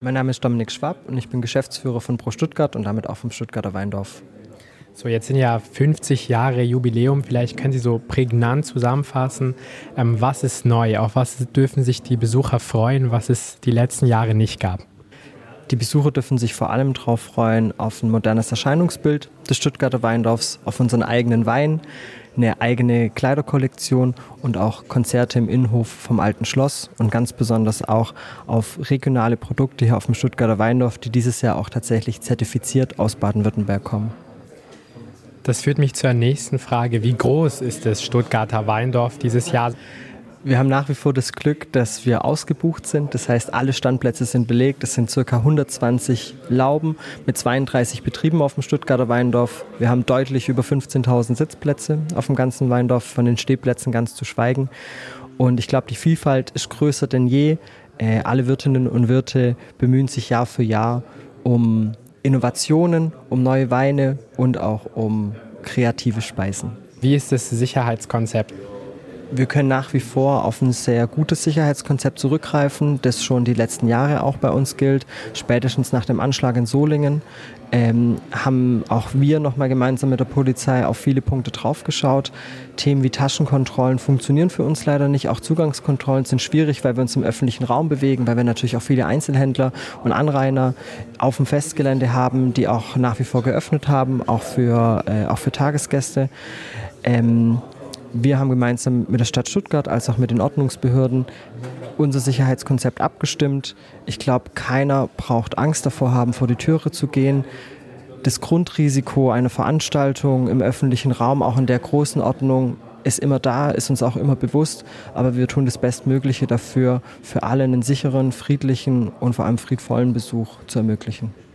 Mein Name ist Dominik Schwab und ich bin Geschäftsführer von Pro Stuttgart und damit auch vom Stuttgarter Weindorf. So, jetzt sind ja 50 Jahre Jubiläum. Vielleicht können Sie so prägnant zusammenfassen, was ist neu? Auf was dürfen sich die Besucher freuen, was es die letzten Jahre nicht gab? Die Besucher dürfen sich vor allem darauf freuen, auf ein modernes Erscheinungsbild des Stuttgarter Weindorfs, auf unseren eigenen Wein, eine eigene Kleiderkollektion und auch Konzerte im Innenhof vom Alten Schloss und ganz besonders auch auf regionale Produkte hier auf dem Stuttgarter Weindorf, die dieses Jahr auch tatsächlich zertifiziert aus Baden-Württemberg kommen. Das führt mich zur nächsten Frage. Wie groß ist das Stuttgarter Weindorf dieses Jahr? Wir haben nach wie vor das Glück, dass wir ausgebucht sind. Das heißt, alle Standplätze sind belegt. Es sind ca. 120 Lauben mit 32 Betrieben auf dem Stuttgarter Weindorf. Wir haben deutlich über 15.000 Sitzplätze auf dem ganzen Weindorf, von den Stehplätzen ganz zu schweigen. Und ich glaube, die Vielfalt ist größer denn je. Alle Wirtinnen und Wirte bemühen sich Jahr für Jahr um Innovationen, um neue Weine und auch um kreative Speisen. Wie ist das Sicherheitskonzept? Wir können nach wie vor auf ein sehr gutes Sicherheitskonzept zurückgreifen, das schon die letzten Jahre auch bei uns gilt. Spätestens nach dem Anschlag in Solingen haben auch wir nochmal gemeinsam mit der Polizei auf viele Punkte draufgeschaut. Themen wie Taschenkontrollen funktionieren für uns leider nicht. Auch Zugangskontrollen sind schwierig, weil wir uns im öffentlichen Raum bewegen, weil wir natürlich auch viele Einzelhändler und Anrainer auf dem Festgelände haben, die auch nach wie vor geöffnet haben, auch für Tagesgäste. Wir haben gemeinsam mit der Stadt Stuttgart als auch mit den Ordnungsbehörden unser Sicherheitskonzept abgestimmt. Ich glaube, keiner braucht Angst davor haben, vor die Türe zu gehen. Das Grundrisiko einer Veranstaltung im öffentlichen Raum, auch in der großen Ordnung, ist immer da, ist uns auch immer bewusst. Aber wir tun das Bestmögliche dafür, für alle einen sicheren, friedlichen und vor allem friedvollen Besuch zu ermöglichen.